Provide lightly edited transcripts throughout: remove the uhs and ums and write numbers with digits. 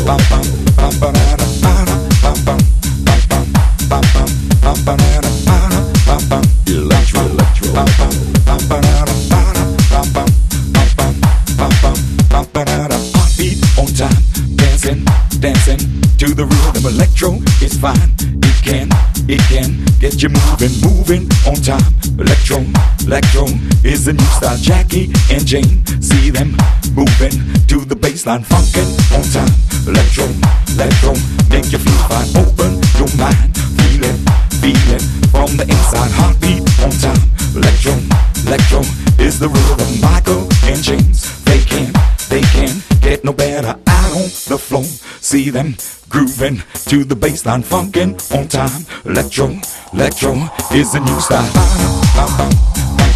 Heartbeat on time, dancing, dancing to the rhythm. Electro is fine. It can get you moving, moving on time. Electro is the new style. Jackie and Jane, see them moving to the baseline, funkin' on time. Electro, make you feel fine. Open your mind, feel it from the inside. Heartbeat on time. Electro is the rhythm. Michael and James, they can get no better out on the floor. See them grooving to the baseline, funkin' on time. Electro is the new style.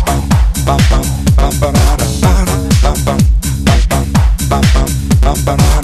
Bum, bum, bum,